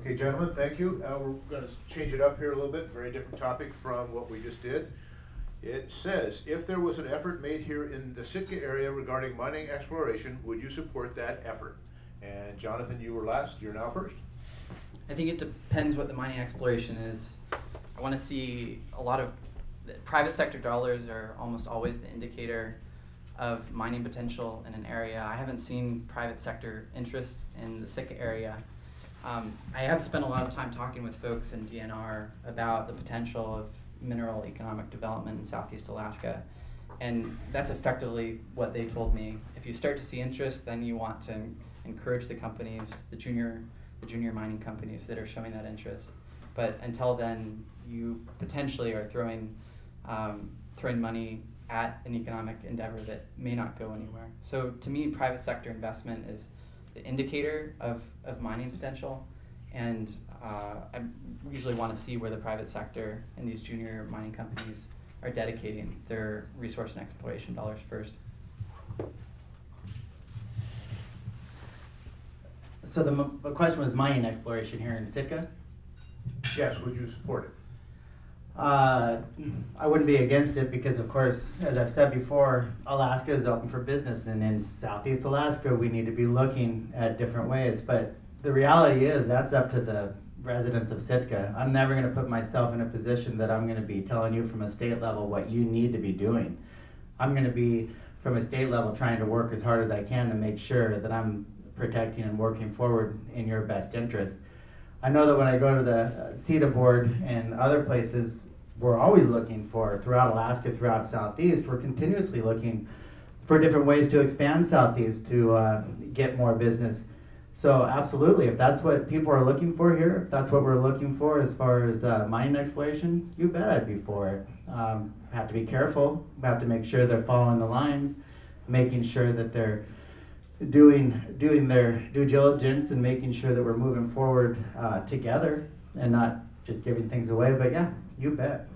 Okay, gentlemen, thank you. We're going to change it up here a little bit, very different topic from what we just did. It says, if there was an effort made here in the Sitka area regarding mining exploration, would you support that effort? And Jonathan, you were last, you're now first. I think it depends what the mining exploration is. I want to see a lot of private sector dollars are almost always the indicator of mining potential in an area. I haven't seen private sector interest in the Sitka area. I have spent a lot of time talking with folks in DNR about the potential of mineral economic development in Southeast Alaska, and that's effectively what they told me. If you start to see interest, then you want to encourage the companies, the junior mining companies that are showing that interest. But until then, you potentially are throwing money at an economic endeavor that may not go anywhere. So to me, private sector investment is the indicator of mining potential, and I usually want to see where the private sector and these junior mining companies are dedicating their resource and exploration dollars first. So the question was mining exploration here in Sitka? Yes, would you support it? I wouldn't be against it because, of course, as I've said before, Alaska is open for business, and in Southeast Alaska we need to be looking at different ways. But the reality is that's up to the residents of Sitka. I'm never going to put myself in a position that I'm going to be telling you from a state level what you need to be doing. I'm going to be, from a state level, trying to work as hard as I can to make sure that I'm protecting and working forward in your best interest. I know that when I go to the CETA board and other places, we're always looking for, throughout Alaska, throughout Southeast, we're continuously looking for different ways to expand Southeast to get more business. So absolutely, if that's what people are looking for here, if that's what we're looking for as far as mining exploration, you bet I'd be for it. Have to be careful, have to make sure they're following the lines, making sure that they're doing their due diligence and making sure that we're moving forward together and not just giving things away. But yeah, you bet.